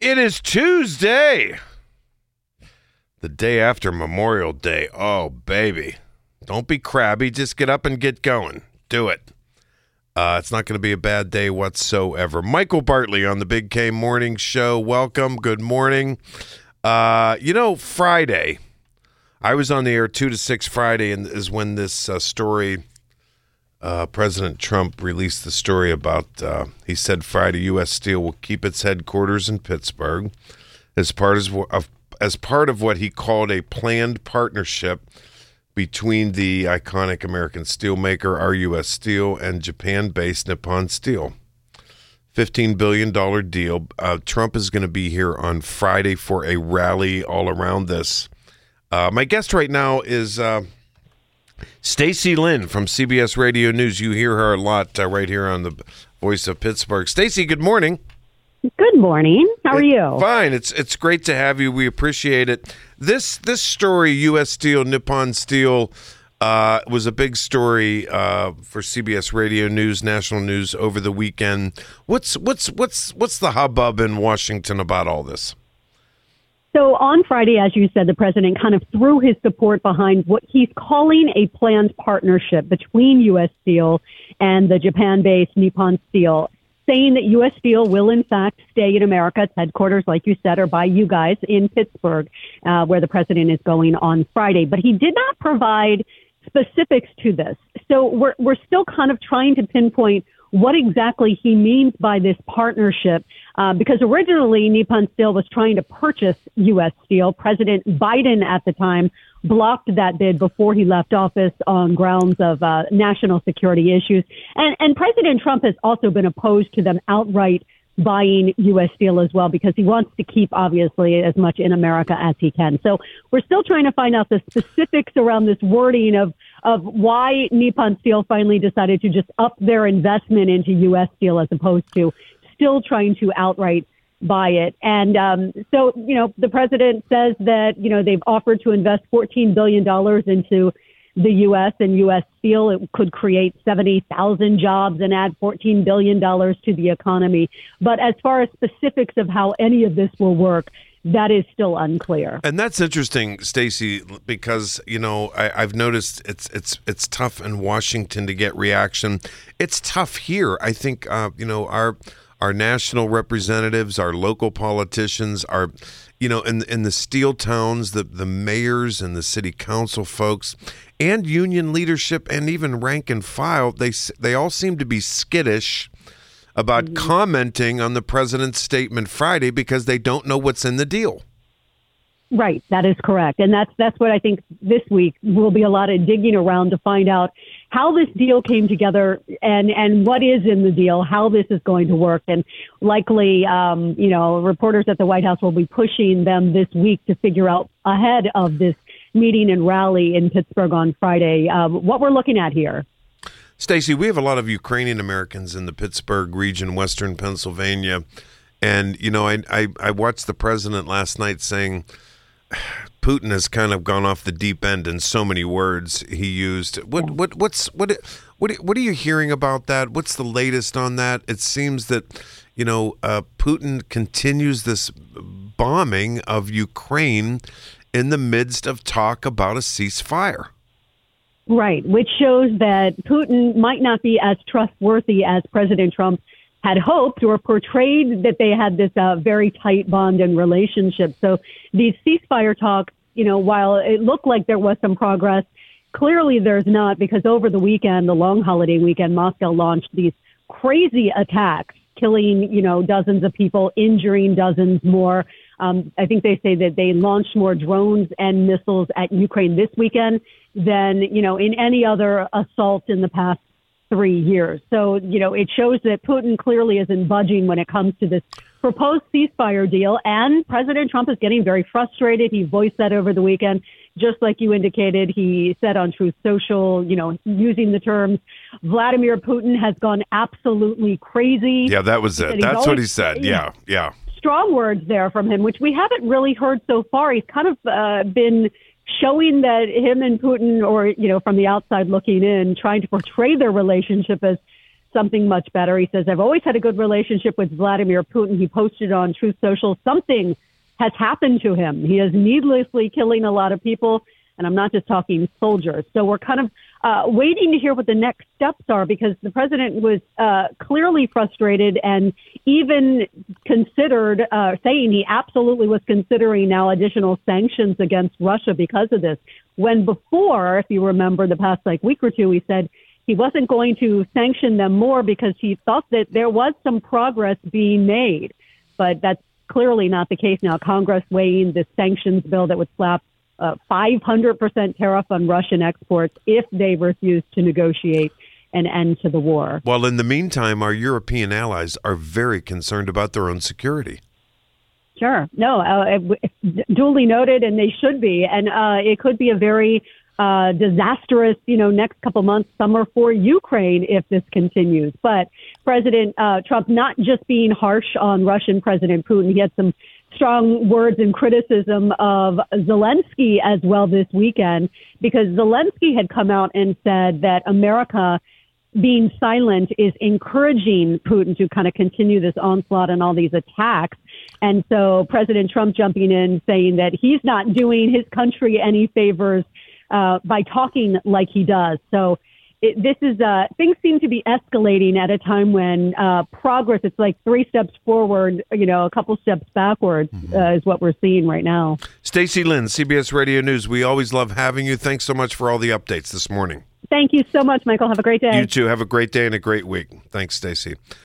It is Tuesday, the day after Memorial Day. Oh, baby. Don't be crabby. Just get up and get going. Do it. It's not going to be a bad day whatsoever. Michael Bartley on the Big K Morning Show. Welcome. Good morning. Friday, I was on the air 2 to 6 Friday, and is when this story, President Trump released the story about, he said Friday, U.S. Steel will keep its headquarters in Pittsburgh as part of what he called a planned partnership between the iconic American steelmaker RUS Steel and Japan-based Nippon Steel. $15 billion deal. Trump is going to be here on Friday for a rally all around this. My guest right now is Stacy Lynn from CBS Radio News. You hear her a lot right here on the Voice of Pittsburgh. Stacy, good morning. Good morning. How are you? Fine. It's great to have you. We appreciate it. This story, U.S. Steel, Nippon Steel, was a big story for CBS Radio News, national news over the weekend. What's the hubbub in Washington about all this? So on Friday, as you said, the president kind of threw his support behind what he's calling a planned partnership between U.S. Steel and the Japan-based Nippon Steel, saying that U.S. Steel will, in fact, stay in America. Its headquarters, like you said, are by you guys in Pittsburgh, where the president is going on Friday. But he did not provide specifics to this. So we're still kind of trying to pinpoint what exactly he means by this partnership, because originally Nippon Steel was trying to purchase U.S. Steel. President Biden at the time blocked that bid before he left office on grounds of national security issues. And President Trump has also been opposed to them outright buying U.S. Steel as well, because he wants to keep, obviously, as much in America as he can. So we're still trying to find out the specifics around this wording of why Nippon Steel finally decided to just up their investment into U.S. Steel as opposed to still trying to outright buy it. And so, the president says that, they've offered to invest $14 billion into the U.S. and U.S. Steel. It could create 70,000 jobs and add $14 billion to the economy. But as far as specifics of how any of this will work, that is still unclear. And that's interesting, Stacy, because, I've noticed it's tough in Washington to get reaction. It's tough here. I think, our national representatives, our local politicians, our, in the steel towns, the mayors and the city council folks and union leadership and even rank and file, they all seem to be skittish about commenting on the president's statement Friday because they don't know what's in the deal. Right. That is correct. And that's what I think this week will be a lot of digging around to find out how this deal came together and what is in the deal, how this is going to work. And likely, reporters at the White House will be pushing them this week to figure out ahead of this meeting and rally in Pittsburgh on Friday what we're looking at here. Stacy, we have a lot of Ukrainian Americans in the Pittsburgh region, Western Pennsylvania. And, I watched the president last night saying Putin has kind of gone off the deep end in so many words he used. What are you hearing about that? What's the latest on that? It seems that, Putin continues this bombing of Ukraine in the midst of talk about a ceasefire. Right, which shows that Putin might not be as trustworthy as President Trump had hoped or portrayed that they had this very tight bond and relationship. So these ceasefire talks, while it looked like there was some progress, clearly there's not, because over the weekend, the long holiday weekend, Moscow launched these crazy attacks, killing, dozens of people, injuring dozens more. I think they say that they launched more drones and missiles at Ukraine this weekend than, in any other assault in the past 3 years. So, it shows that Putin clearly isn't budging when it comes to this proposed ceasefire deal. And President Trump is getting very frustrated. He voiced that over the weekend. Just like you indicated, he said on Truth Social, using the terms, Vladimir Putin has gone absolutely crazy. Yeah, that was it. That's what he said. Yeah. Strong words there from him, which we haven't really heard so far. He's kind of been showing that him and Putin, or, from the outside looking in, trying to portray their relationship as something much better. He says, I've always had a good relationship with Vladimir Putin. He posted on Truth Social, something has happened to him. He is needlessly killing a lot of people, and I'm not just talking soldiers. So we're kind of waiting to hear what the next steps are, because the president was clearly frustrated and even considered saying he absolutely was considering now additional sanctions against Russia because of this. When before, if you remember the past week or two, he said he wasn't going to sanction them more because he thought that there was some progress being made. But that's clearly not the case now. Congress weighing the sanctions bill that would slap 500% tariff on Russian exports if they refuse to negotiate an end to the war. Well, in the meantime, our European allies are very concerned about their own security. Sure. No, duly noted, and they should be. And it could be a very disastrous, next couple months, summer for Ukraine if this continues. But President Trump not just being harsh on Russian President Putin, he had some strong words and criticism of Zelensky as well this weekend, because Zelensky had come out and said that America being silent is encouraging Putin to kind of continue this onslaught and all these attacks. And so President Trump jumping in saying that he's not doing his country any favors by talking like he does. So things seem to be escalating at a time when progress, it's like 3 steps forward, a couple steps backwards is what we're seeing right now. Stacey Lynn, CBS Radio News. We always love having you. Thanks so much for all the updates this morning. Thank you so much, Michael. Have a great day. You too. Have a great day and a great week. Thanks, Stacey.